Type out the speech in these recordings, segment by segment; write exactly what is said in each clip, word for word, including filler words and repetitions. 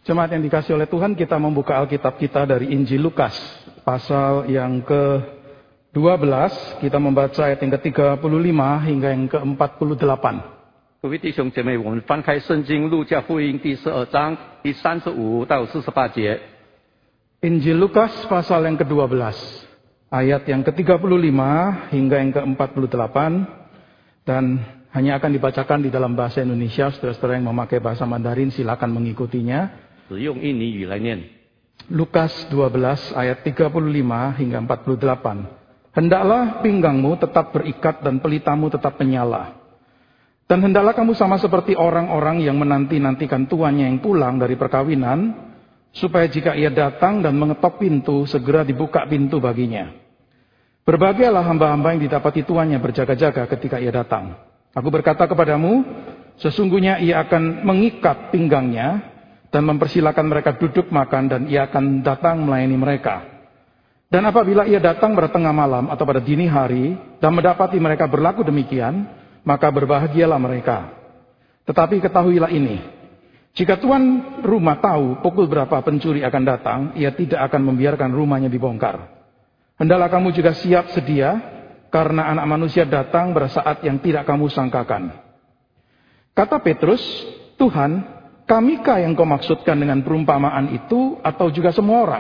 Jemaat yang dikasih oleh Tuhan, kita membuka Alkitab kita dari Injil Lukas, pasal yang ke dua belas, kita membaca ayat yang ke tiga puluh lima hingga yang ke empat puluh delapan. 各位弟兄姐妹，我们翻开圣经路加福音第十二章第三十五到四十八节。 Injil Lukas pasal yang ke dua belas, ayat yang ke tiga puluh lima hingga yang ke empat puluh delapan, dan hanya akan dibacakan di dalam bahasa Indonesia. Saudara-saudara yang memakai bahasa Mandarin silakan mengikutinya. 只用印尼语来念。 Lukas dua belas ayat tiga puluh lima hingga empat puluh delapan. Hendaklah pinggangmu tetap berikat dan pelitamu tetap menyala. Dan hendaklah kamu sama seperti orang-orang yang menanti-nantikan tuannya yang pulang dari perkawinan, supaya jika ia datang dan mengetok pintu, segera dibuka pintu baginya. Berbahagialah hamba-hamba yang didapati tuannya berjaga-jaga ketika ia datang. Aku berkata kepadamu, sesungguhnya ia akan mengikat pinggangnya dan mempersilakan mereka duduk makan, dan ia akan datang melayani mereka. Dan apabila ia datang pada tengah malam atau pada dini hari dan mendapati mereka berlaku demikian, maka berbahagialah mereka. Tetapi ketahuilah ini, jika tuan rumah tahu pukul berapa pencuri akan datang, ia tidak akan membiarkan rumahnya dibongkar. Hendaklah kamu juga siap sedia, karena anak manusia datang pada saat yang tidak kamu sangkakan. Kata Petrus, Tuhan, kamikah yang kau maksudkan dengan perumpamaan itu, atau juga semua orang?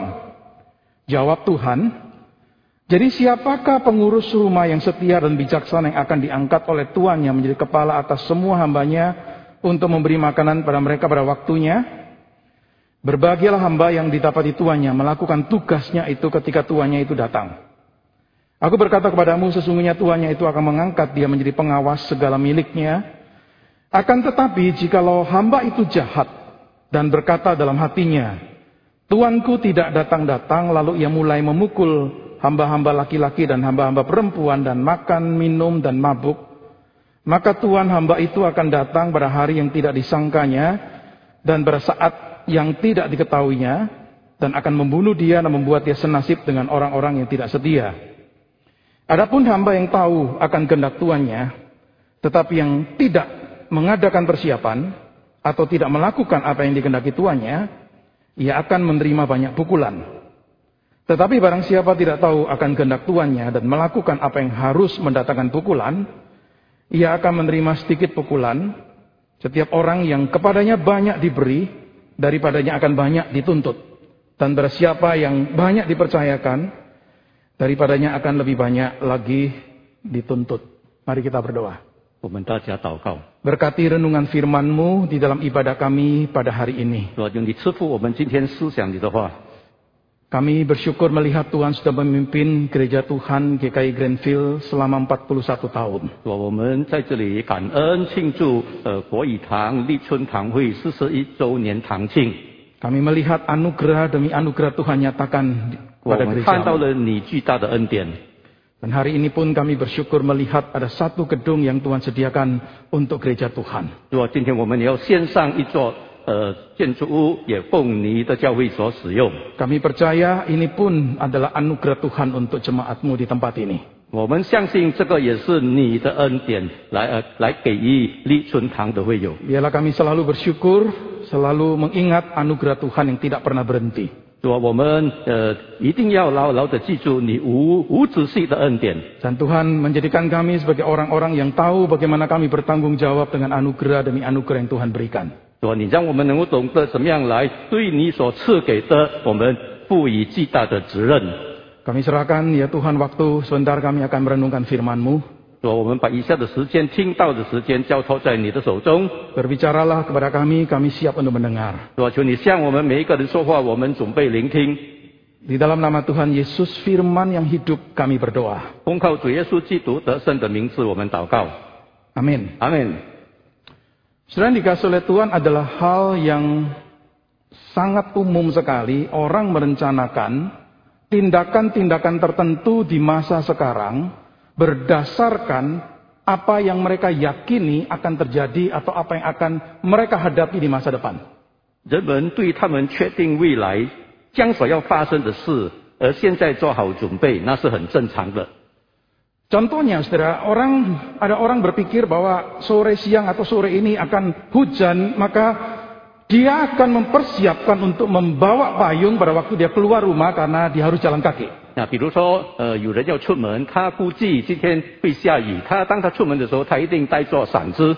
Jawab Tuhan, jadi siapakah pengurus rumah yang setia dan bijaksana yang akan diangkat oleh tuannya menjadi kepala atas semua hambanya untuk memberi makanan pada mereka pada waktunya? Berbahagialah hamba yang didapati tuannya melakukan tugasnya itu ketika tuannya itu datang. Aku berkata kepadamu, sesungguhnya tuannya itu akan mengangkat dia menjadi pengawas segala miliknya. Akan tetapi jikalau hamba itu jahat dan berkata dalam hatinya, tuanku tidak datang-datang, lalu ia mulai memukul hamba-hamba laki-laki dan hamba-hamba perempuan dan makan, minum, dan mabuk, maka tuan hamba itu akan datang pada hari yang tidak disangkanya dan pada saat yang tidak diketahuinya, dan akan membunuh dia dan membuat dia senasib dengan orang-orang yang tidak setia. Adapun hamba yang tahu akan kehendak tuannya, tetapi yang tidak mengadakan persiapan atau tidak melakukan apa yang dikehendaki tuannya, ia akan menerima banyak pukulan. Tetapi barang siapa tidak tahu akan kehendak tuannya dan melakukan apa yang harus mendatangkan pukulan, ia akan menerima sedikit pukulan. Setiap orang yang kepadanya banyak diberi, daripadanya akan banyak dituntut. Dan barang siapa yang banyak dipercayakan, daripadanya akan lebih banyak lagi dituntut. Mari kita berdoa. 我们大家祷告， Berkati renungan firman-Mu di dalam ibadah kami pada hari ini. 主啊，用你赐福我们今天思想你的话。 Kami bersyukur melihat Tuhan sudah memimpin gereja Tuhan G K I Greenfield selama empat puluh satu tahun. 主啊，我们在这里感恩庆祝呃国语堂立春堂会四十一周年堂庆。 Kami melihat anugerah demi anugerah Tuhan nyatakan 我 pada 们看到 gereja. 了你巨大的恩典。 Dan hari ini pun kami bersyukur melihat ada satu gedung yang Tuhan sediakan untuk gereja Tuhan. 主啊，今天我们也要献上一座呃建筑物，也供你的教会所使用。 Kami percaya ini pun adalah anugerah Tuhan untuk jemaat-Mu di tempat ini. 我们相信这个也是你的恩典，来呃来给予立春堂的会友。 Biarlah kami selalu bersyukur, selalu mengingat anugerah Tuhan yang tidak pernah berhenti. 主啊，我们呃一定要牢牢的记住你无无止息的恩典。 Dan Tuhan menjadikan kami sebagai orang-orang yang tahu bagaimana kami bertanggung jawab dengan anugerah demi anugerah yang Tuhan berikan. 主啊，你让我们能够懂得怎么样来对你所赐给的我们赋予巨大的责任。 Kami serahkan ya Tuhan waktu sebentar kami akan merenungkan firman-Mu. 主啊，我们把以下的时间听到的时间交托在你的手中。 Berbicaralah kepada kami, kami siap untuk mendengar. 主啊，求你向我们每一个人说话，我们准备聆听。 Di dalam nama Tuhan Yesus firman yang hidup kami berdoa. 奉靠主耶稣基督得胜的名字，我们祷告。 Amin. 阿门。 Saudara yang dikasih oleh Tuhan adalah hal yang sangat umum sekali orang merencanakan tindakan-tindakan tertentu di masa sekarang berdasarkan apa yang mereka yakini akan terjadi atau apa yang akan mereka hadapi di masa depan. 人们对他们确定未来将所要发生的事，而现在做好准备，那是很正常的。 Contohnya, saudara, orang ada orang berpikir bahwa sore siang atau sore ini akan hujan, maka dia akan mempersiapkan untuk membawa payung pada waktu dia keluar rumah karena dia harus jalan kaki. 那比如说，呃，有人要出门，他估计今天会下雨，他当他出门的时候，他一定带着伞子。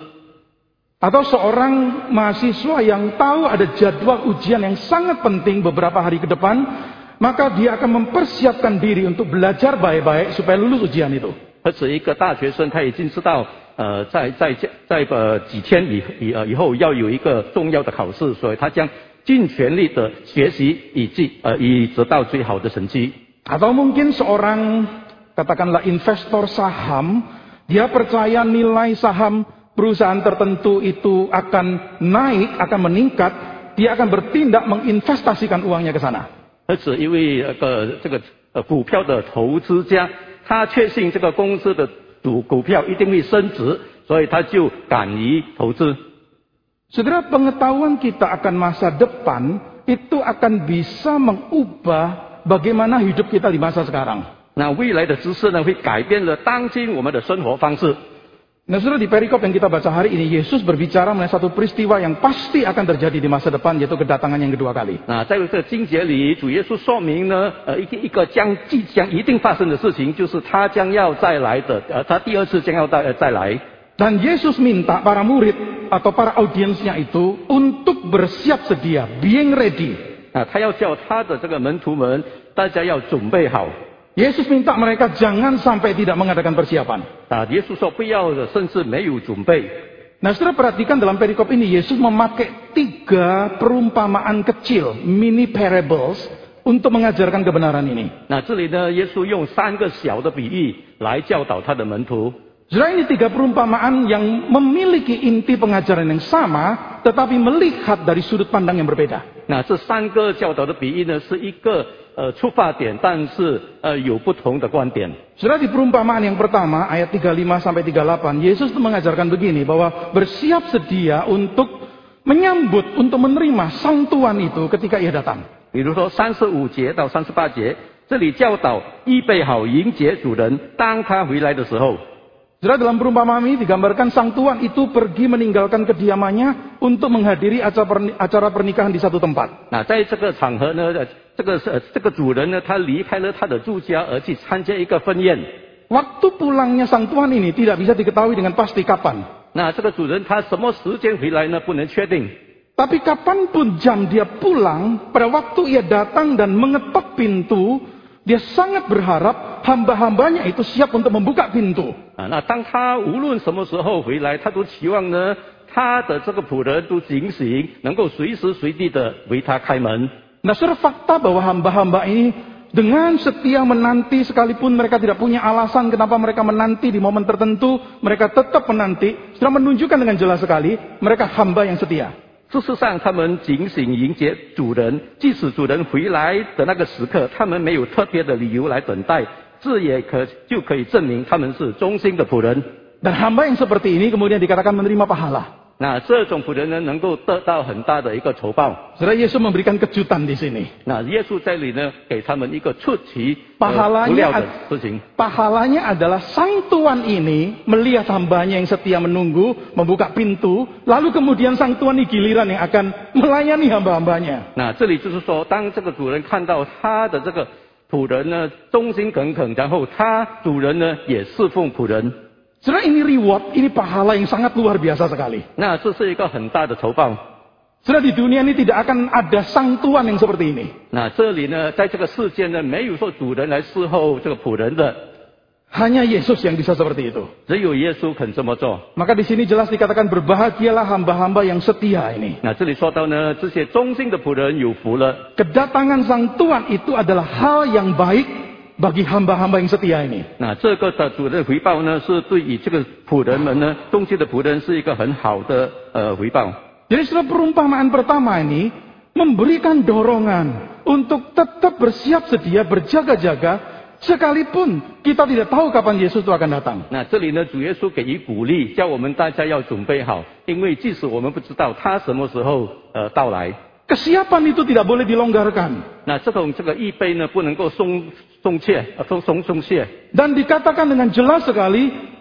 Atau seorang mahasiswa yang tahu ada jadwal ujian yang sangat penting beberapa hari ke depan, maka dia akan mempersiapkan diri untuk belajar baik-baik supaya lulus ujian itu. 或者一个大学生，他已经知道，呃，在在在呃几天以以呃以后要有一个重要的考试，所以他将尽全力的学习，以及呃以得到最好的成绩。 Atau mungkin seorang katakanlah investor saham, dia percaya nilai saham perusahaan tertentu itu akan naik, akan meningkat, dia akan bertindak menginvestasikan uangnya ke sana. 而且因为那个这个呃股票的投资家，他确信这个公司的股股票一定会升值，所以他就敢于投资。 Saudara, pengetahuan kita akan masa depan itu akan bisa mengubah bagaimana hidup kita di masa sekarang. 那未来的知识呢，会改变了当今我们的生活方式。 Nah, saudara, di perikop yang kita baca hari ini, Yesus berbicara mengenai satu peristiwa yang pasti akan terjadi di masa depan, yaitu kedatangan yang kedua kali. 那在这个经节里，主耶稣说明呢，呃，一个一个将即将一定发生的事情，就是他将要再来的，呃，他第二次将要再呃再来。 Dan Yesus minta para murid atau para audiensnya itu untuk bersiap sedia, being ready. 啊，他要叫他的这个门徒们，大家要准备好。 Yesus minta mereka jangan sampai tidak mengadakan persiapan. 啊，耶稣说不要的，甚至没有准备。 Nah, saudara perhatikan dalam perikop ini, Yesus memakai tiga perumpamaan kecil, mini parables, untuk mengajarkan kebenaran ini. 那这里呢，耶稣用三个小的比喻来教导他的门徒。 Saudara, ini tiga perumpamaan yang memiliki inti pengajaran yang sama, tetapi melihat dari sudut pandang yang berbeda. 那这三个教导的比喻呢，是一个呃出发点，但是呃有不同的观点。 Saudara, di perumpamaan yang pertama, ayat tiga puluh lima sampai tiga puluh delapan, Yesus mengajarkan begini, bahwa bersiap sedia untuk menyambut, untuk menerima sang Tuhan itu ketika ia datang. 比如说三十五节到三十八节，这里教导预备好迎接主人，当他回来的时候。 Saudara, dalam perumpamaan ini digambarkan sang Tuhan itu pergi meninggalkan kediamannya untuk menghadiri acara pernikahan di satu tempat. 那在这个场合呢，这个呃这个主人呢，他离开了他的住家，而去参加一个婚宴。 Waktu pulangnya sang Tuhan ini tidak bisa diketahui dengan pasti kapan. 那这个主人他什么时间回来呢？不能确定。 Tapi kapanpun jam dia pulang, pada waktu ia datang dan mengetok pintu, dia sangat berharap hamba-hambanya itu siap untuk membuka pintu. 啊，那当他无论什么时候回来，他都期望呢，他的这个仆人都警醒，能够随时随地的为他开门。 Nah, saudara, fakta bahwa hamba-hamba ini dengan setia menanti, sekalipun mereka tidak punya alasan kenapa mereka menanti di momen tertentu, mereka tetap menanti, sudah menunjukkan dengan jelas sekali, mereka hamba yang setia. 事实上，他们警醒迎接主人，即使主人回来的那个时刻，他们没有特别的理由来等待，这也可就可以证明他们是忠心的仆人。 Dan hamba yang seperti ini kemudian dikatakan menerima pahala. 那这种仆人呢，能够得到很大的一个酬报。 Saudara, Yesus memberikan kejutan di sini. 那耶稣在这里呢，给他们一个出奇呃不 Pahalanya, 料的 ad- 事情。 pahalanya adalah sang Tuhan ini melihat hambanya yang setia menunggu, membuka pintu, lalu kemudian sang Tuhan ini giliran yang akan melayani hamba-hambanya. 那这里就是说，当这个主人看到他的这个仆人呢忠心耿耿，然后他主人呢也侍奉仆人。 Saudara, ini reward, ini pahala yang sangat luar biasa sekali. 那这是一个很大的酬报。 Saudara, di dunia ini tidak akan ada sang Tuhan yang seperti ini. 那这里呢，在这个世界呢，没有说主人来侍候这个仆人的， Hanya Yesus yang bisa seperti itu. 只有耶稣肯这么做。 Maka di sini jelas dikatakan berbahagialah hamba-hamba yang setia ini. 那这里说到呢，这些忠心的仆人有福了。 Kedatangan sang Tuhan itu adalah hal yang baik bagi hamba-hamba yang setia ini. 那这个的主人的回报呢，是对于这个仆人们呢，忠心的仆人是一个很好的呃回报。 Jadi setelah perumpamaan pertama ini memberikan dorongan untuk tetap bersiap sedia, berjaga-jaga, sekalipun kita tidak tahu kapan Yesus itu akan datang. 那这里呢，主耶稣给予鼓励，叫我们大家要准备好，因为即使我们不知道他什么时候呃到来。 Kesiapan itu tidak boleh dilonggarkan. 那这种这个预备呢，不能够松松懈，呃松松松懈。 Dan dikatakan dengan jelas sekali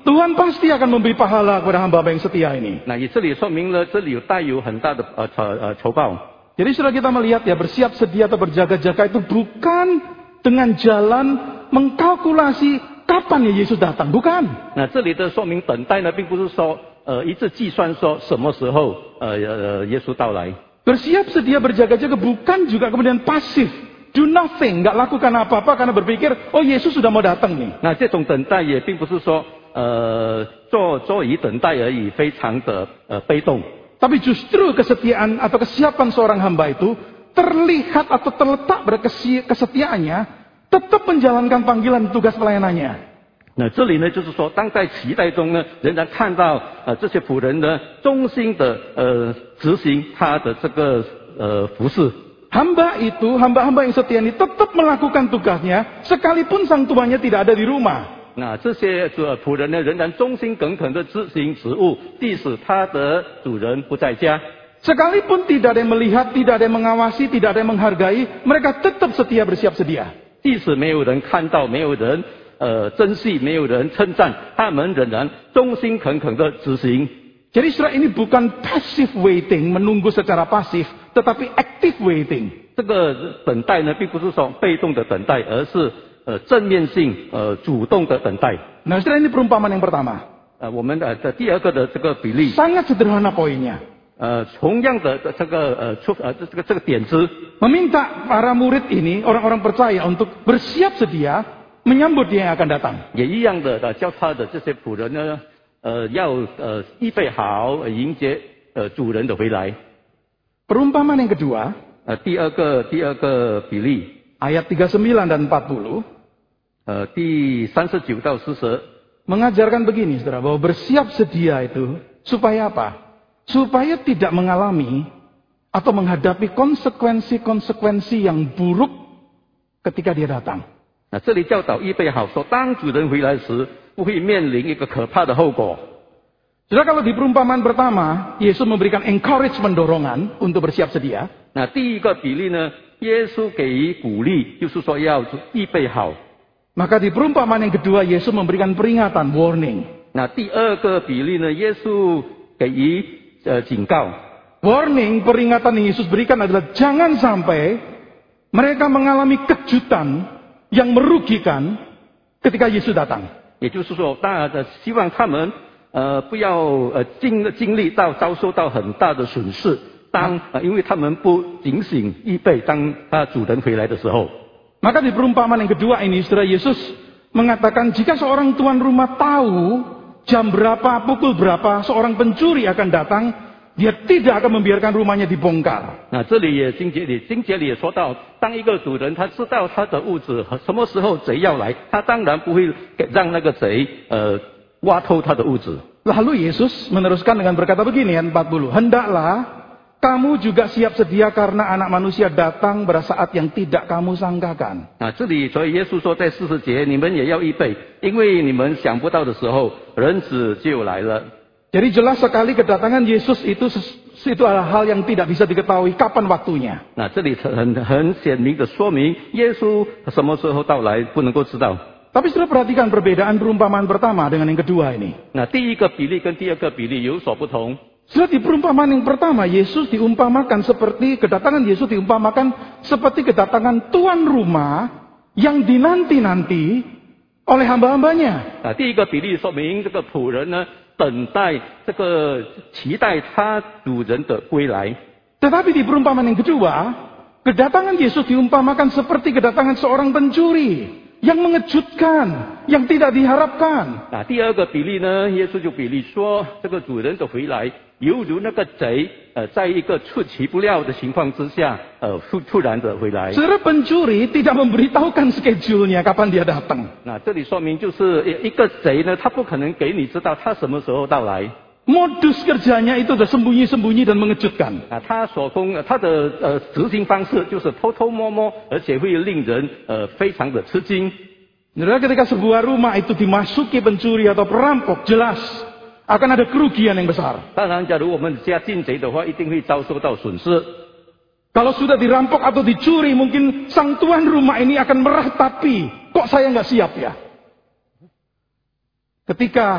Tuhan pasti akan memberi pahala kepada hamba-hamba yang setia ini. 那以这里说明了，这里有带有很大的呃酬呃酬报。 Jadi sudah kita melihat ya, bersiap sedia atau berjaga-jaga itu bukan dengan jalan mengkalkulasi kapan ya Yesus datang, bukan. 那这里的说明等待呢，并不是说呃一直计算说什么时候呃呃耶稣到来。 Bersiap sedia berjaga-jaga bukan juga kemudian pasif, do nothing, nggak lakukan apa-apa karena berpikir, oh Yesus sudah mau datang nih. 那这种等待也并不是说呃坐坐以等待而已，非常的呃被动。 Tapi justru kesetiaan atau kesiapan seorang hamba itu terlihat atau terletak pada kesetiaannya tetap menjalankan panggilan tugas pelayanannya. 那这里呢，就是说，当在期待中呢，仍然看到呃这些仆人呢，忠心的呃执行他的这个呃服事。 Hamba itu, hamba-hamba yang setia ini tetap melakukan tugasnya sekalipun sang tuannya tidak ada di rumah. 那这些主仆人呢，仍然忠心耿耿的执行职务，即使他的主人不在家。 Sekalipun tidak ada yang melihat, tidak ada yang mengawasi, tidak ada yang menghargai, mereka tetap setia bersiap sedia. 即使没有人看到，没有人呃珍惜，没有人称赞，他们仍然忠心耿耿的执行。 Jadi saudara ini bukan passive waiting, menunggu secara pasif, tetapi active waiting. 这个等待呢，并不是说被动的等待，而是呃正面性、呃主动的等待。 Nah, saudara ini perumpamaan yang pertama. 呃，我们呃的第二个的这个比例， Sangat sederhana poinnya. 呃，同样的这个呃出呃这个这个点子， Meminta para murid ini, orang-orang percaya untuk bersiap sedia menyambut dia yang akan datang. 也一样的呃教他的这些仆人呢，呃要呃预备好呃迎接呃主人的回来。 Perumpamaan yang kedua, 呃，第二个第二个比例， ayat tiga puluh sembilan dan empat puluh, 呃，第三十九到四十， mengajarkan begini, saudara, bahwa bersiap sedia itu supaya apa? Supaya tidak mengalami atau menghadapi konsekuensi-konsekuensi yang buruk ketika dia datang. 那这里教导预备好，说当主人回来时，不会面临一个可怕的后果。 Saudara, kalau di perumpamaan pertama, Yesus memberikan encouragement, dorongan untuk bersiap sedia. 那第一个比例呢，耶稣给予鼓励，就是说要预备好。 Maka di perumpamaan yang kedua, Yesus memberikan peringatan, warning. 那第二个比例呢，耶稣给予呃警告。 Warning, peringatan yang Yesus berikan adalah jangan sampai mereka mengalami kejutan yang merugikan ketika Yesus datang. 也就是说，当然的，希望他们呃不要呃经经历到遭受到很大的损失，当呃因为他们不警醒预备，当他主人回来的时候。 Maka di perumpamaan yang kedua ini, saudara, Yesus mengatakan jika seorang tuan rumah tahu jam berapa, pukul berapa seorang pencuri akan datang, dia tidak akan membiarkan rumahnya dibongkar. 那这里也经节里经节里也说到，当一个主人他知道他的屋子和什么时候贼要来，他当然不会给让那个贼呃挖透他的屋子。 Lalu Yesus meneruskan dengan berkata begini, ayat empat puluh, hendaklah kamu juga siap sedia karena anak manusia datang pada saat yang tidak kamu sangkakan. 啊，这里所以耶稣说在四十节，你们也要预备，因为你们想不到的时候，人子就来了。 Jadi jelas sekali kedatangan Yesus itu itu adalah hal yang tidak bisa diketahui kapan waktunya. 那这里很很显明的说明，耶稣什么时候到来不能够知道。 Tapi sudah perhatikan perbedaan perumpamaan pertama dengan yang kedua ini. 那第一个比例跟第二个比例有所不同。 Sudah di perumpamaan yang pertama, Yesus diumpamakan seperti, kedatangan Yesus diumpamakan seperti kedatangan tuan rumah yang dinanti-nanti oleh hamba-hambanya. 啊，第一个比例说明这个仆人呢，等待这个期待他主人的归来。 Tetapi di perumpamaan yang kedua, kedatangan Yesus diumpamakan seperti kedatangan seorang pencuri yang mengejutkan, yang tidak diharapkan. 那第二个比例呢，耶稣就比例说，这个主人的回来，犹如那个贼，呃，在一个出其不料的情况之下，呃，突突然的回来。 Saudara, pencuri tidak memberitahukan schedule-nya kapan dia datang. 那这里说明就是一个贼呢，他不可能给你知道他什么时候到来。 Modus kerjanya itu sudah sembunyi-sembunyi dan mengejutkan. 啊，他所供他的呃执行方式就是偷偷摸摸，而且会令人呃非常的吃惊。 Saudara, ketika sebuah rumah itu dimasuki pencuri atau perampok, jelas akan ada kerugian yang besar. 当然，假如我们家进贼的话，一定会遭受到损失。 Kalau sudah dirampok atau dicuri, mungkin sang tuan rumah ini akan meratapi, kok saya nggak siap ya? Ketika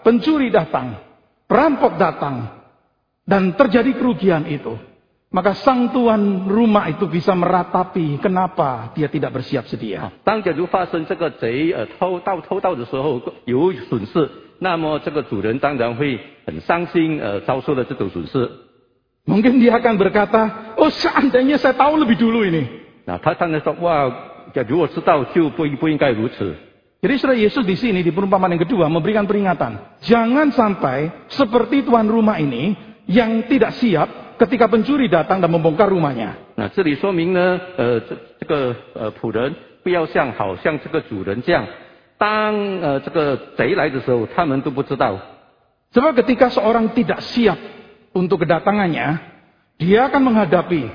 pencuri datang, perampok datang, dan terjadi kerugian itu, maka sang tuan rumah itu bisa meratapi kenapa dia tidak bersiap sedia. 当假如发生这个贼呃偷盗偷盗的时候有损失，那么这个主人当然会很伤心，呃遭受了这种损失。 Mungkin dia akan berkata, oh seandainya saya tahu lebih dulu ini. 那他当然说，哇，假如我知道就不不应该如此。 Jadi saudara, Yesus di sini di perumpamaan yang kedua memberikan peringatan. Jangan sampai seperti tuan rumah ini yang tidak siap ketika pencuri datang dan membongkar rumahnya. 那这里说明呢，呃，这这个呃仆人不要像好像这个主人这样，当呃这个贼来的时候，他们都不知道。 Sebab ketika seorang tidak siap untuk kedatangannya, dia akan menghadapi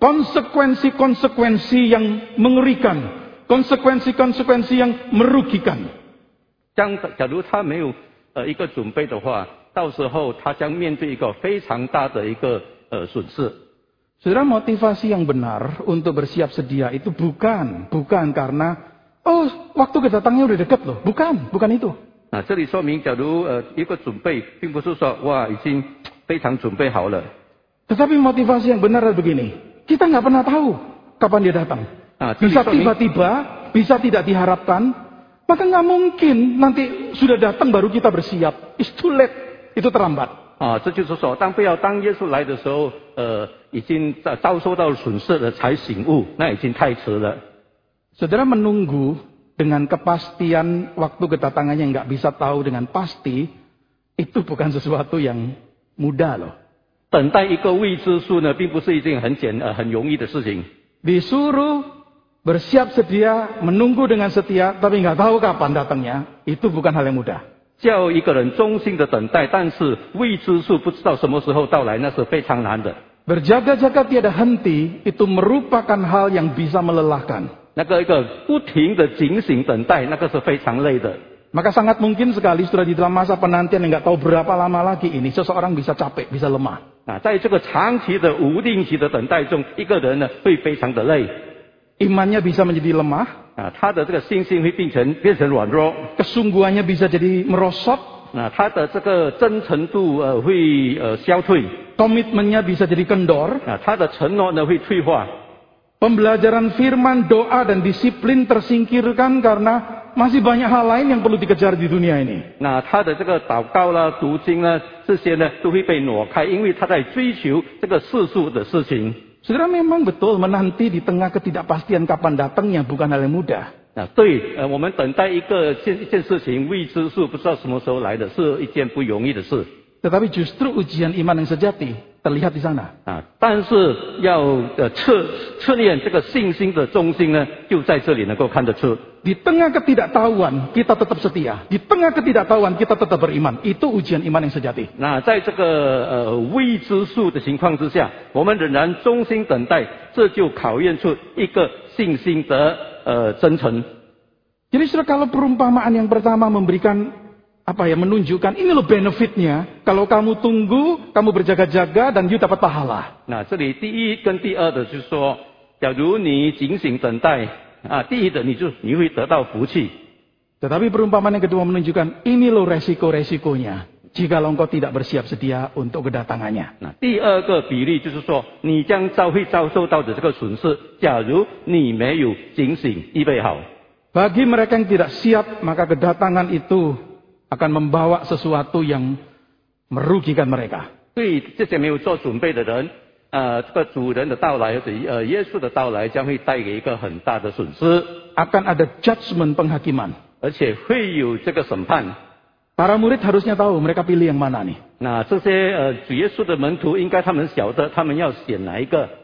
konsekuensi-konsekuensi yang mengerikan, konsekuensi-konsekuensi yang merugikan. 将假如他没有呃一个准备的话，到时候他将面对一个非常大的一个呃损失。 Saudara, motivasi yang benar untuk bersiap sedia itu bukan bukan karena oh waktu kedatangannya udah dekat loh, bukan bukan itu. 那这里说明，假如呃一个准备，并不是说哇已经非常准备好了。 Tetapi motivasi yang benar adalah begini, kita nggak pernah tahu kapan dia datang. Nah, Bisa tiba-tiba, bisa tidak diharapkan, maka nggak mungkin nanti sudah datang baru kita bersiap. It's too late, itu terlambat. 啊，这就是说，当不要当耶稣来的时候，呃，已经遭遭受到损失了才醒悟，那已经太迟了。 Saudara, menunggu dengan kepastian waktu kedatangannya nggak bisa tahu dengan pasti, itu bukan sesuatu yang mudah loh. 等待一个未知数呢，并不是一件很简呃很容易的事情。 Disuruh bersiap sedia, menunggu dengan setia, tapi nggak tahu kapan datangnya, itu bukan hal yang mudah. 叫一个人忠心的等待，但是未知数不知道什么时候到来，那是非常难的。 Berjaga-jaga tiada henti, itu merupakan hal yang bisa melelahkan. 那个一个不停的警醒等待，那个是非常累的。 Maka sangat mungkin sekali sudah di dalam masa penantian yang nggak tahu berapa lama lagi ini, seseorang bisa capek, bisa lemah. 啊，在这个长期的无定期的等待中，一个人呢会非常的累。 Imannya bisa menjadi lemah, 啊，他的这个信心会变成变成软弱。 kesungguhannya bisa jadi merosot, 那他的这个真诚度呃会呃消退。 komitmennya bisa jadi kendor, 啊，他的承诺呢会退化。 pembelajaran firman, doa, dan disiplin tersingkirkan karena masih banyak hal lain yang perlu dikejar di dunia ini. 那他的这个祷告啦、读经啦，这些呢都会被挪开，因为他在追求这个世俗的事情。 Saudara, memang betul menanti di tengah ketidakpastian kapan datangnya bukan hal yang mudah. 啊，对，呃，我们等待一个件一件事情未知数，不知道什么时候来的，是一件不容易的事。 Tetapi justru ujian iman yang sejati terlihat di sana. 啊，但是要呃测测验这个信心的中心呢，就在这里能够看得出。 Di tengah ketidaktahuan kita tetap setia. Di tengah ketidaktahuan kita tetap beriman. Itu ujian iman yang sejati. 那在这个呃未知数的情况之下，我们仍然忠心等待，这就考验出一个信心的呃真诚。 Jadi saudara, kalau perumpamaan yang pertama memberikan apa ya, menunjukkan ini loh benefitnya. Kalau kamu tunggu, kamu berjaga-jaga dan you dapat pahala. 那这里第一跟第二的就是说，假如你警醒等待啊，第一的你就你会得到福气。 Tetapi perumpamaan yang kedua menunjukkan ini loh resiko-resikonya. Jika engkau tidak bersiap sedia untuk kedatangannya. 那第二个比例就是说，你将遭会遭受到的这个损失，假如你没有警醒预备好。 Bagi mereka yang tidak siap, maka kedatangan itu akan membawa sesuatu yang merugikan mereka. 对这些没有做准备的人，呃，这个主人的到来或者呃耶稣的到来，将会带给一个很大的损失， Akan ada judgment, penghakiman. 而且会有这个审判。 Para murid harusnya tahu mereka pilih yang mana nih. 那这些呃主耶稣的门徒，应该他们晓得他们要选哪一个。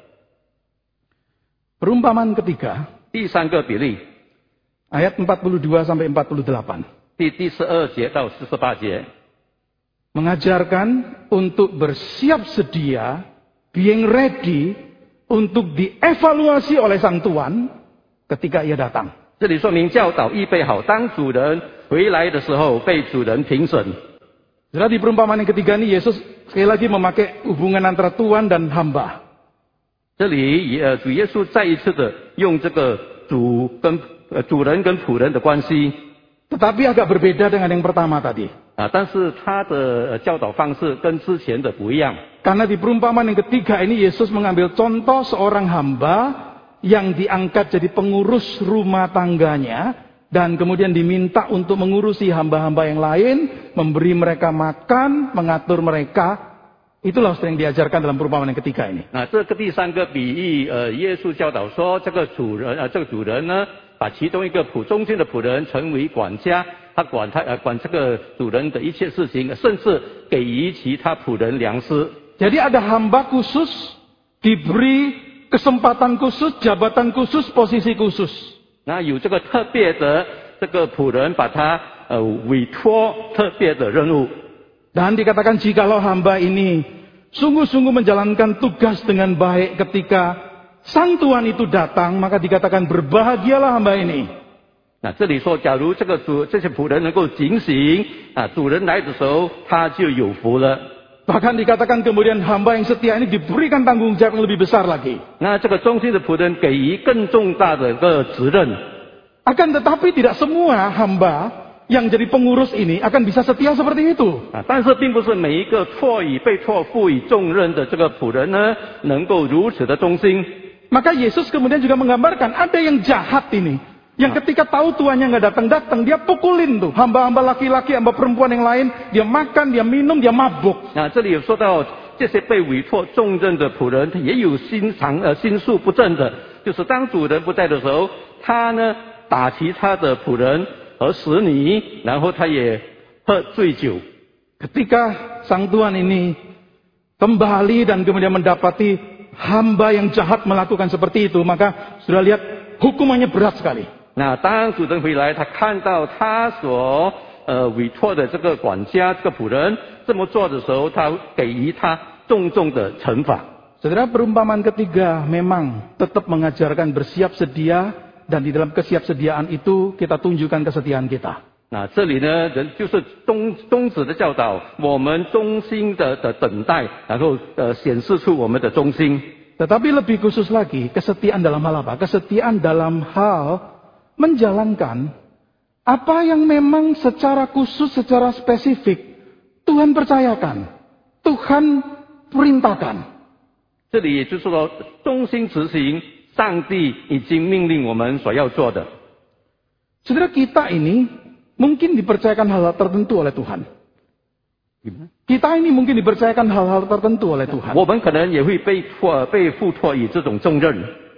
Perumpamaan ketiga, 第三个比例， ayat empat puluh dua sampai empat puluh delapan. 第第十二节到四十八节， Mengajarkan untuk bersiap sedia, being ready, untuk dievaluasi oleh sang tuan ketika ia datang. 这里说明教导预备好，当主人回来的时候被主人评审。 Jadi di perumpamaan yang ketiga ini Yesus sekali lagi memakai hubungan antara tuan dan hamba. 这里呃主耶稣再一次的用这个主跟呃主人跟仆人的关系。 Tetapi agak berbeda dengan yang pertama tadi. 啊， 啊，但是他的教导方式跟之前的不一样。 Karena di perumpamaan yang ketiga ini Yesus mengambil contoh seorang hamba yang diangkat jadi pengurus rumah tangganya dan kemudian diminta untuk mengurusi hamba-hamba yang lain, memberi mereka makan, mengatur mereka. Itulah yang diajarkan dalam perumpamaan yang ketiga ini. 那这个第三个比喻，呃，耶稣教导说，这个主人，呃，这个主人呢，把其中一个普中心的仆人成为管家，他管他，呃，管这个主人的一切事情，甚至给予其他仆人粮食。 Jadi ada hamba khusus, diberi kesempatan khusus, jabatan khusus, posisi khusus. 那有这个特别的这个仆人，把他呃委托特别的任务。 Dan dikatakan jikalau hamba ini sungguh-sungguh menjalankan tugas dengan baik ketika sang tuan itu datang, maka dikatakan berbahagialah hamba ini. 那这里说，假如这个主这些仆人能够警醒啊，主人来的时候，他就有福了。 Bahkan dikatakan kemudian hamba yang setia ini diberikan tanggung jawab yang lebih besar lagi. 那这个忠心的仆人给予更重大的一个责任。 Akan tetapi tidak semua hamba yang jadi pengurus ini akan bisa setia seperti itu. 啊，但是并不是每一个托予被托付予重任的这个仆人呢，能够如此的忠心。 Maka Yesus kemudian juga menggambarkan ada yang jahat ini. Yang ketika tahu tuannya nggak datang-datang, dia pukulin tuh hamba-hamba laki-laki, hamba perempuan yang lain. Dia makan, dia minum, dia mabuk. 那这里有说到这些被委托重任的仆人，也有心肠呃心术不正的，就是当主人不在的时候，他呢打其他的仆人和使女，然后他也喝醉酒。 Ketika sang tuan ini kembali dan kemudian mendapati hamba yang jahat melakukan seperti itu, maka sudah lihat hukumannya berat sekali. 那当主人回来，他看到他所呃委托的这个管家、这个仆人这么做的时候，他给予他重重的惩罚。 Saudara, perumpamaan ketiga memang tetap mengajarkan bersiap sedia, dan di dalam kesiapsediaan itu kita tunjukkan kesetiaan kita. 那这里呢，人就是宗宗旨的教导，我们忠心的的等待，然后呃显示出我们的忠心。 Tetapi lebih khusus lagi, kesetiaan dalam hal apa? Kesetiaan dalam hal menjalankan apa yang memang secara khusus, secara spesifik Tuhan percayakan, Tuhan perintahkan. 这里也就是说，忠心执行上帝已经命令我们所要做的。 Saudara, kita ini mungkin dipercayakan hal-hal tertentu oleh Tuhan. Kita ini mungkin dipercayakan hal-hal tertentu oleh Tuhan. 我们可能也会被托被付托以这种重任。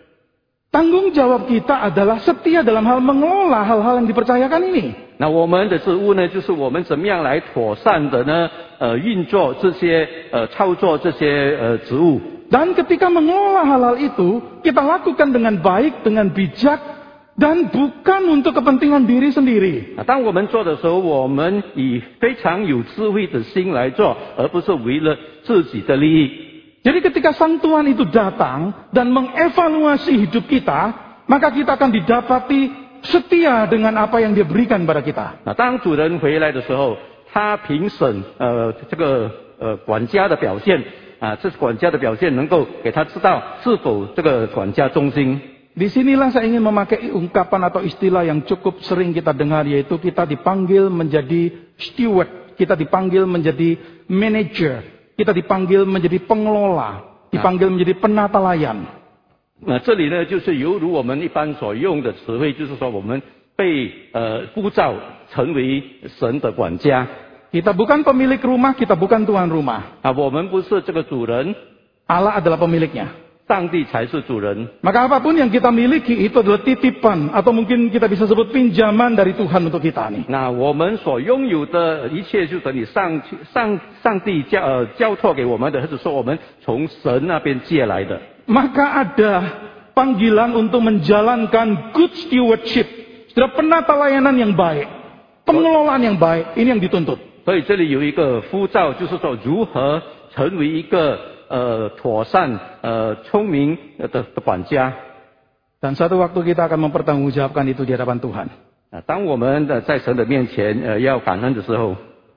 Tanggung jawab kita adalah setia dalam hal mengelola hal-hal yang dipercayakan ini. 那我们的职务呢，就是我们怎么样来妥善的呢，呃，运作这些呃操作这些呃职务。 Dan ketika mengelola hal-hal itu, kita lakukan dengan baik, dengan bijak, dan bukan untuk kepentingan diri sendiri. 当我们做的时候，我们以非常有智慧的心来做，而不是为了自己的利益。 Jadi ketika sang Tuhan itu datang dan mengevaluasi hidup kita, maka kita akan didapati setia dengan apa yang dia berikan pada kita. 那当主人回来的时候，他评审呃这个呃管家的表现啊，这是管家的表现能够给他知道是否这个管家忠心。 Disinilah saya ingin memakai ungkapan atau istilah yang cukup sering kita dengar, yaitu kita dipanggil menjadi steward, kita dipanggil menjadi manager, kita dipanggil menjadi pengelola, dipanggil menjadi penata layan. 那这里呢，就是犹如我们一般所用的词汇，就是说我们被呃呼召成为神的管家。 Kita bukan pemilik rumah, kita bukan tuan rumah. 啊，我们不是这个主人， Allah adalah pemiliknya. 上帝才是主人。 Maka apapun yang kita miliki itu adalah titipan, atau mungkin kita bisa sebut pinjaman dari Tuhan untuk kita nih. 那我们所拥有的一切，就是你上上上帝交呃交托给我们的，或者说我们从神那边借来的。 Maka ada panggilan untuk menjalankan good stewardship, sudah penata layanan yang baik, pengelolaan yang baik, ini yang dituntut. 所以这里有一个呼召，就是说如何成为一个呃妥善呃聪明的的管家。 Dan suatu waktu kita akan mempertanggungjawabkan itu di hadapan Tuhan. 啊，当我们的在神的面前呃要感恩的时候，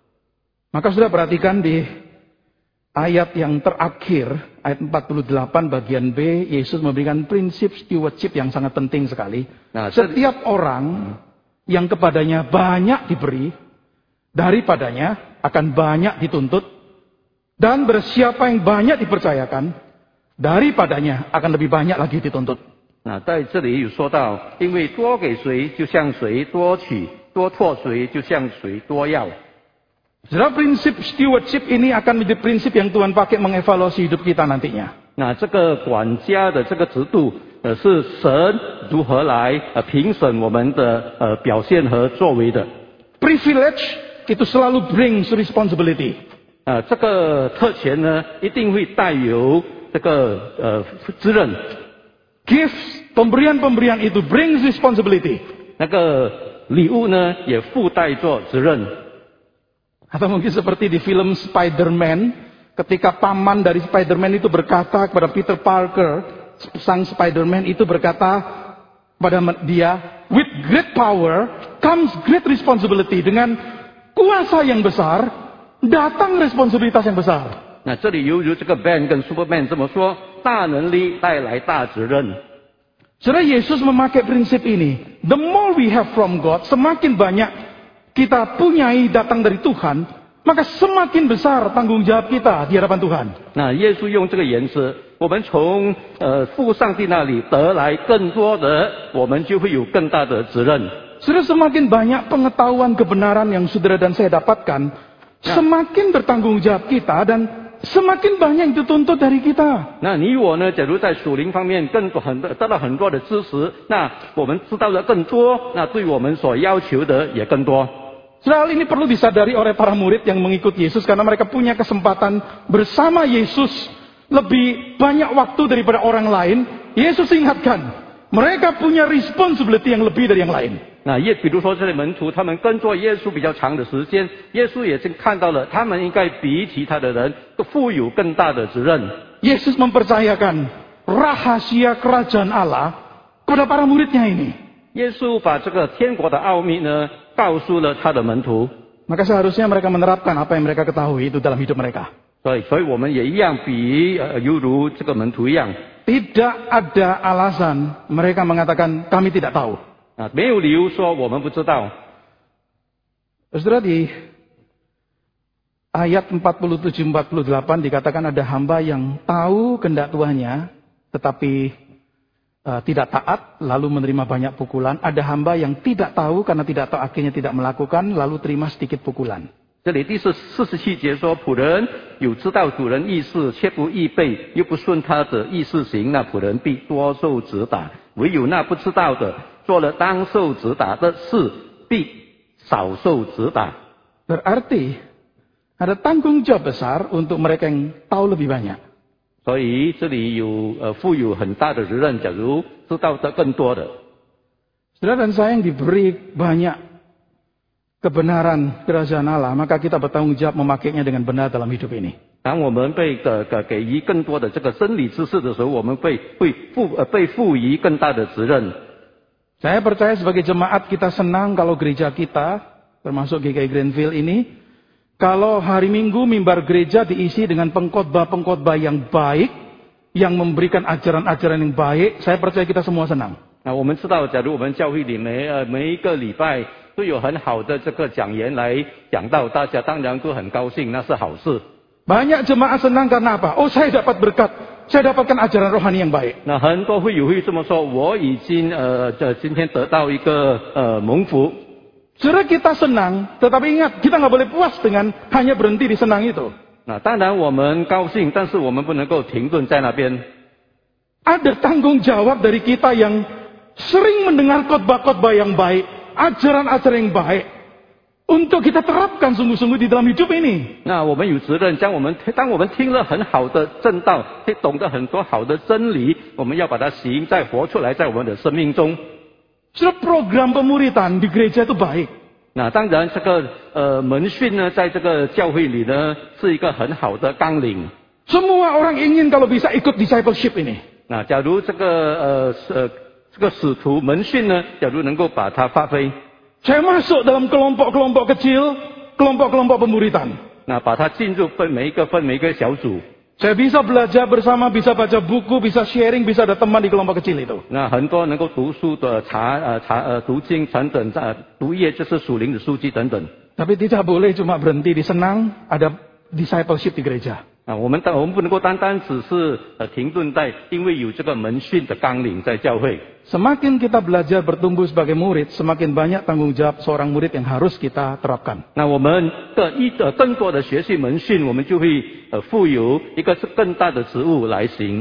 Maka sudah perhatikan di ayat yang terakhir, ayat empat puluh delapan bagian B, Yesus memberikan prinsip stewardship yang sangat penting sekali. Nah, Setiap orang yang kepadanya banyak diberi, daripadanya akan banyak dituntut, dan bersiapa yang banyak dipercayakan, daripadanya akan lebih banyak lagi dituntut. 那在这里有说到，因为多给谁，就向谁多取；多拓谁，就向谁多要。 Saudara, prinsip stewardship ini akan menjadi prinsip yang Tuhan pakai mengevaluasi hidup kita nantinya. 那这个管家的这个制度，呃，是神如何来呃评审我们的呃表现和作为的。 Privilege itu selalu brings responsibility. 呃，这个特权呢，一定会带有这个呃责任。 Gifts, pemberian-pemberian itu brings responsibility. 那个礼物呢，也附带着责任。 Atau mungkin seperti di film Spider-Man, ketika paman dari Spider-Man itu berkata kepada Peter Parker, sang Spider-Man itu berkata pada dia, with great power comes great responsibility. Dengan kuasa yang besar, datang responsibilitas yang besar. 那这里犹如这个 Ben 跟 Superman 这么说，大能力带来大责任。 Saudara, Yesus memakai prinsip ini. The more we have from God, semakin banyak kita punyai datang dari Tuhan, maka semakin besar tanggung jawab kita di hadapan Tuhan. 那耶稣用这个原则，我们从呃父上帝那里得来更多的，我们就会有更大的责任。 Saudara, semakin banyak pengetahuan kebenaran yang saudara dan saya dapatkan, semakin bertanggung jawab kita dan semakin banyak yang dituntut dari kita. 那你我呢？假如在属灵方面更多很多得到很多的知识，那我们知道的更多，那对我们所要求的也更多。 Hal ini perlu disadari oleh para murid yang mengikuti Yesus karena mereka punya kesempatan bersama Yesus lebih banyak waktu daripada orang lain. Yesus ingatkan, mereka punya responsibility yang lebih dari yang lain. 那耶，比如说这些门徒，他们跟着耶稣比较长的时间，耶稣也是看到了，他们应该比其他的人都负有更大的责任。 Yesus mempercayakan rahasia kerajaan Allah kepada para muridnya ini. 耶稣把这个天国的奥秘呢，告诉了他的门徒。 Maka seharusnya mereka menerapkan apa yang mereka ketahui itu dalam hidup mereka. 所以，所以我们也一样比呃犹如这个门徒一样。 Tidak ada alasan mereka mengatakan kami tidak tahu. 啊，没有理由说我们不知道。 Saudara, di ayat empat puluh tujuh empat puluh delapan dikatakan ada hamba yang tahu kehendak Tuhannya, tetapi uh, tidak taat, lalu menerima banyak pukulan. Ada hamba yang tidak tahu karena tidak tahu akhirnya tidak melakukan, lalu terima sedikit pukulan. 这里第四四十七节说，仆人有知道主人意思，却不预备，又不顺他的意思行，那仆人必多受责打；唯有那不知道的，做了当受责打的事，必少受责打。 Berarti ada tanggung jawab besar untuk mereka yang tahu lebih banyak. 所以这里有呃负有很大的责任。假如知道的更多的， Saudara dan saya yang diberi banyak kebenaran kerajaan Allah, maka kita bertanggung jawab memakainya dengan benar dalam hidup ini. 当我们被给给给予更多的这个真理知识的时候，我们被会负呃被赋予更大的责任。 Saya percaya sebagai jemaat kita senang kalau gereja kita, termasuk G K I Greenfield ini, kalau hari Minggu mimbar gereja diisi dengan pengkhotbah-pengkhotbah yang baik, yang memberikan ajaran-ajaran yang baik, saya percaya kita semua senang. 那我们知道，假如我们教会里每呃每一个礼拜都有很好的这个讲员来讲道，大家当然都很高兴，那是好事。 Banyak jemaat senang karena apa? Oh, saya dapat berkat, saya dapatkan ajaran rohani yang baik. 那很多会友会这么说，我已经呃这今天得到一个呃蒙福。 Saudara, kita senang, tetapi ingat kita nggak boleh puas dengan hanya berhenti di senang itu. 那当然我们高兴，但是我们不能够停顿在那边。 Ada tanggung jawab dari kita yang sering mendengar khotbah-khotbah yang baik, ajaran-ajaran yang baik, untuk kita terapkan sungguh-sungguh di dalam hidup ini. 那我们有责任，将我们当我们听了很好的正道，懂得很多好的真理，我们要把它行在活出来，在我们的生命中。 Sudah program pemuritan di gereja itu baik. 那当然，这个呃门训呢，在这个教会里呢，是一个很好的纲领。 Semua orang ingin kalau bisa ikut discipleship ini. 那假如这个呃呃这个使徒门训呢，假如能够把它发挥， Saya masuk dalam kelompok-kelompok kecil, kelompok-kelompok pemuritan. 那把它进入分每一个分每一个小组。 Saya bisa belajar bersama, bisa baca buku, bisa sharing, bisa ada teman di kelompok kecil itu. 那很多能够读书的查呃查呃读经等等，呃读业就是属灵的书籍等等。 Tapi tidak boleh cuma berhenti di senang, ada discipleship di gereja. 啊，我们当我们不能够单单只是呃停顿在，因为有这个门训的纲领在教会。 Semakin kita belajar bertumbuh sebagai murid, semakin banyak tanggung jawab seorang murid yang harus kita terapkan. 那我们的一呃更多的学习门训，我们就会呃负有一个是更大的职务来行。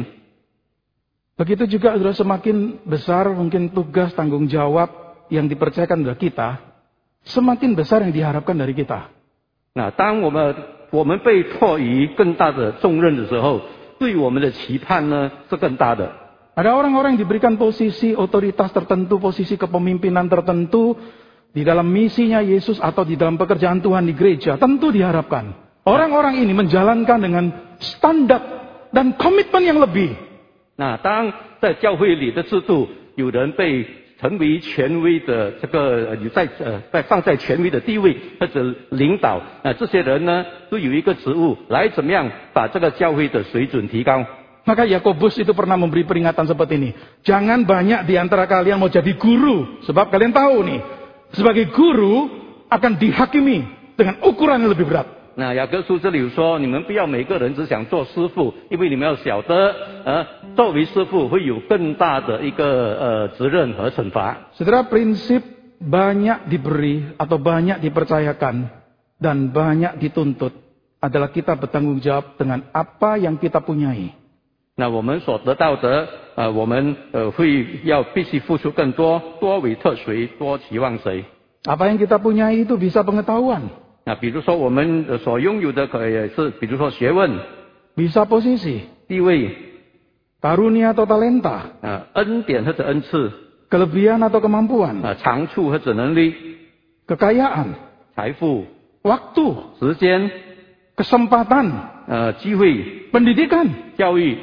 Begitu juga saudara, semakin besar mungkin tugas tanggung jawab yang dipercayakan kepada kita, semakin besar yang diharapkan dari kita. 那当我们我们被托于更大的重任的时候，对我们的期盼呢是更大的。 Ada orang-orang yang diberikan posisi otoritas tertentu, posisi kepemimpinan tertentu di dalam misinya Yesus atau di dalam pekerjaan Tuhan di gereja. Tentu diharapkan orang-orang ini menjalankan dengan standar dan komitmen yang lebih. 那当在教会里的制度，有人被成为权威的这个有在呃在放在权威的地位或者领导，那、呃、这些人呢都有一个职务来怎么样把这个教会的水准提高。 Maka Yakobus itu pernah memberi peringatan seperti ini. Jangan banyak di antara kalian mau jadi guru. Sebab kalian tahu nih, sebagai guru akan dihakimi dengan ukuran yang lebih berat. 那雅各书这里有说，你们不要每个人只想做师傅，因为你们要晓得，呃，作为师傅会有更大的一个呃责任和惩罚。 Saudara, prinsip banyak diberi atau banyak dipercayakan dan banyak dituntut adalah kita bertanggung jawab dengan apa yang kita punyai. 那我们所得到的，呃，我们呃会要必须付出更多，多为特谁，多期望谁。 Apa yang kita punyai itu bisa pengetahuan. 那比如说我们所拥有的可也是，比如说学问、 bisa posisi, 地位、 karunia atau talenta, 呃恩典或者恩赐、 kelebihan atau kemampuan, 呃长处或者能力、 kekayaan, 财富、 waktu, 时间、 kesempatan, 呃机会、 pendidikan. 教育。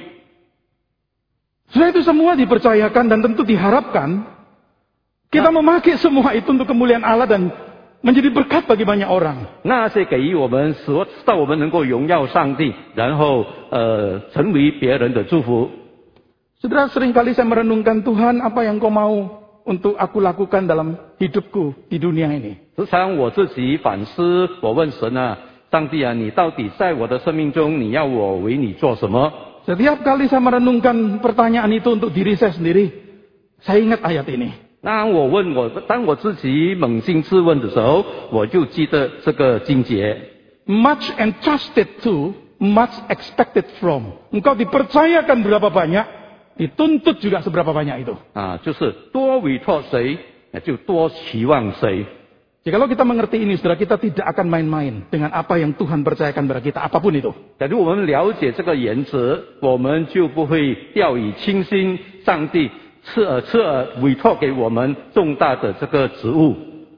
Sudah itu semua dipercayakan dan tentu diharapkan kita memakai semua itu untuk kemuliaan Allah dan menjadi berkat bagi banyak orang. 那些给予我们，使我使到我们能够荣耀上帝，然后呃成为别人的祝福。 Saudara, seringkali saya merenungkan, Tuhan, apa yang kau mau untuk aku lakukan dalam hidupku di dunia ini? 时常我自己反思，我问神啊，上帝啊，你到底在我的生命中，你要我为你做什么？ Setiap kali saya merenungkan pertanyaan itu untuk diri saya sendiri, saya ingat ayat ini. 当我问我，当我自己扪心自问的时候，我就记得这个经节。 Much entrusted to, much expected from. Engkau dipercayakan berapa banyak, dituntut juga seberapa banyak itu. 啊，就是多委托谁，就多期望谁。 Jikalau kita mengerti ini, saudara, kita tidak akan main-main dengan apa yang Tuhan percayakan kepada kita, apapun itu. 假如我们了解这个原则，我们就不会掉以轻心。上帝赐呃赐呃委托给我们重大的这个职务。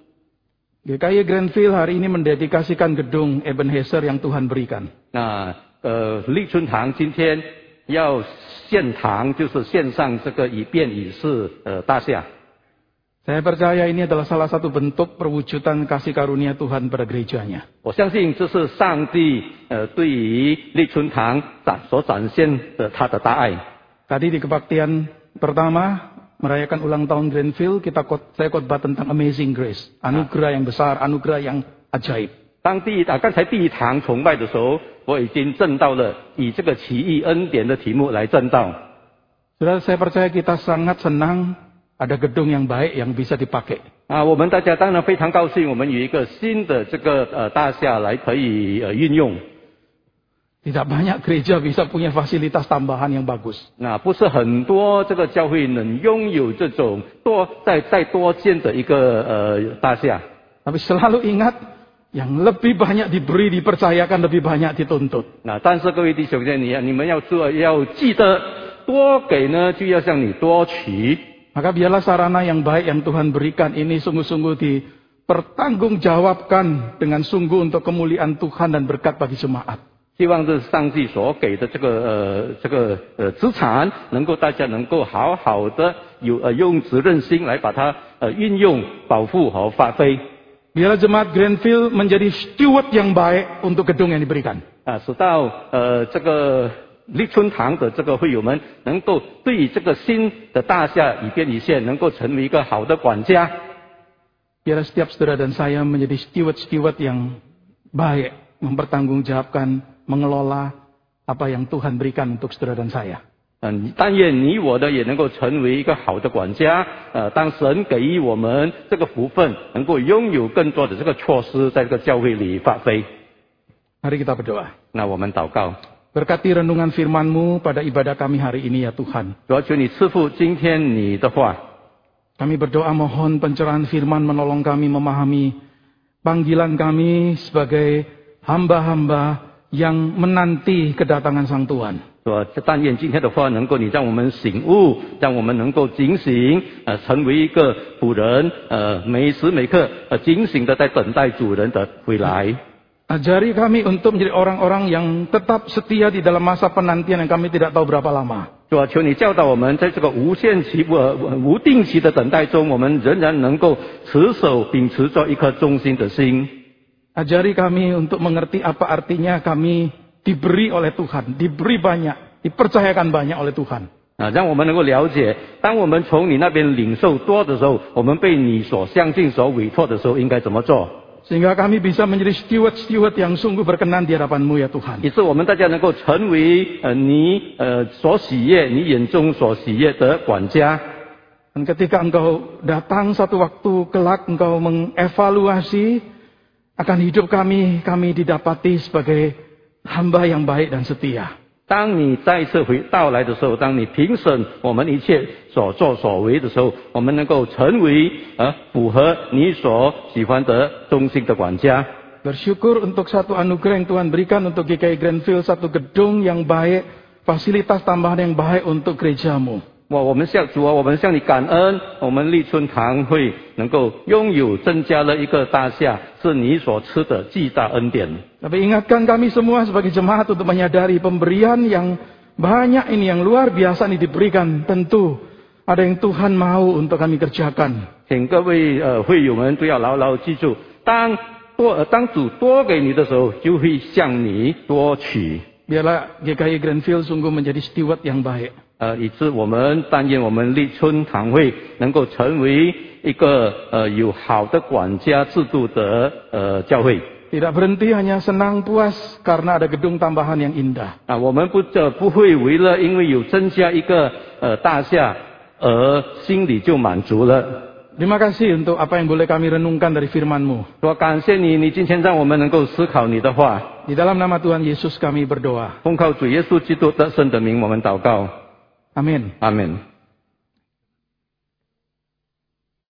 G K I Granville hari ini mendedikasikan gedung Ebenezer yang Tuhan berikan. 那呃立春堂今天要献堂，就是献上这个以便以示呃大厦。 Saya percaya ini adalah salah satu bentuk perwujudan kasih karunia Tuhan pada gerejanya. 我相信这是上帝呃对于立春堂展所展现的他的大爱。 Tadi di kebaktian pertama merayakan ulang tahun Granville, kita saya khotbah tentang Amazing Grace, anugerah yang besar, anugerah yang ajaib. 当第一啊刚才第一堂崇拜的时候，我已经证到了以这个奇异恩典的题目来证道。 Saudara, saya percaya kita sangat senang ada gedung yang baik yang bisa dipakai. 啊，我们大家当然非常高兴，我们有一个新的这个呃大厦来可以呃运用。 Tidak banyak gereja bisa punya fasilitas tambahan yang bagus. 那不是很多这个教会能拥有这种多再再多建的一个呃大厦。 Tapi selalu ingat, yang lebih banyak diberi, dipercayakan, lebih banyak dituntut. 那但是各位弟兄姐妹，你们要做要记得，多给呢就要向你多取。 Maka biarlah sarana yang baik yang Tuhan berikan ini sungguh-sungguh dipertanggungjawabkan dengan sungguh untuk kemuliaan Tuhan dan berkat bagi jemaat. 希望这上帝所给的这个呃这个呃资产，能够大家能够好好的有呃用责任心来把它呃运用、保护和发挥。 Biarlah jemaat Granville menjadi steward yang baik untuk gedung yang diberikan. 啊，使到呃这个立春堂的这个会友们，能够对这个新的大厦以边一线，能够成为一个好的管家。 Biarlah setiap saudara dan saya menjadi steward-steward yang baik, mempertanggungjawabkan, mengelola apa yang Tuhan berikan untuk saudara dan saya. 嗯，但愿你我的也能够成为一个好的管家。呃，当神给予我们这个福分，能够拥有更多的这个措施，在这个教会里发挥。 Mari kita berdoa. 那我们祷告。 Berkati renungan firman-Mu pada ibadah kami hari ini ya Tuhan. 主要求你赐福今天你的话。 Kami berdoa mohon pencerahan firman menolong kami memahami panggilan kami sebagai hamba-hamba yang menanti kedatangan Sang Tuhan. 说，但愿今天的话能够你让我们醒悟，让我们能够警醒，呃，成为一个仆人，呃，每时每刻呃警醒的在等待主人的回来。 Ajari kami untuk menjadi orang-orang yang tetap setia di dalam masa penantian yang kami tidak tahu berapa lama. 主啊，求你教导我们，在这个无限期、无无定期的等待中，我们仍然能够持守、秉持着一颗忠心的心。 Ajari kami untuk mengerti apa artinya kami diberi oleh Tuhan, diberi banyak, dipercayakan banyak oleh Tuhan. 啊，让我们能够了解，当我们从你那边领受多的时候，我们被你所相信、所委托的时候，应该怎么做？ Sehingga kami bisa menjadi steward-steward yang sungguh berkenan di hadapan-Mu ya Tuhan. 以致我们大家能够成为呃你呃所喜悦、你眼中所喜悦的管家。 Dan ketika Engkau datang satu waktu kelak, Engkau mengevaluasi akan hidup kami, kami didapati sebagai hamba yang baik dan setia. 当你再一次回到来的时候，当你评审我们一切所作所为的时候，我们能够成为呃符合你所喜欢的忠心的管家。 Bersyukur untuk satu anugerah yang Tuhan berikan untuk G K I Grandfield, satu gedung yang baik, fasilitas tambahan yang baik untuk gerejamu. 我我们向主啊，我们向你感恩，我们立春堂会能够拥有增加了一个大厦，是你所赐的巨大恩典。 Tapi ingatkan kami semua sebagai jemaat untuk menyadari pemberian yang banyak ini, yang luar biasa ini diberikan. Tentu ada yang Tuhan mau untuk kami kerjakan. 请各位呃会友们都要牢牢记住，当多呃当主多给你的时候，就会向你多取。 Biarlah G K I Grandfield sungguh menjadi steward yang baik. 呃，以致我们但愿我们立春堂会能够成为一个呃有好的管家制度的呃教会。 Tidak berhenti hanya senang puas karena ada gedung tambahan yang indah. 啊，我们不呃不会为了因为有增加一个呃大厦而心里就满足了。 Terima kasih untuk apa yang boleh kami renungkan dari firman-Mu. 说感谢你，你今天让我们能够思考你的话。 Di dalam nama Tuhan Yesus kami berdoa. 奉靠主耶稣基督得胜的名，我们祷告。 Amin. Amin.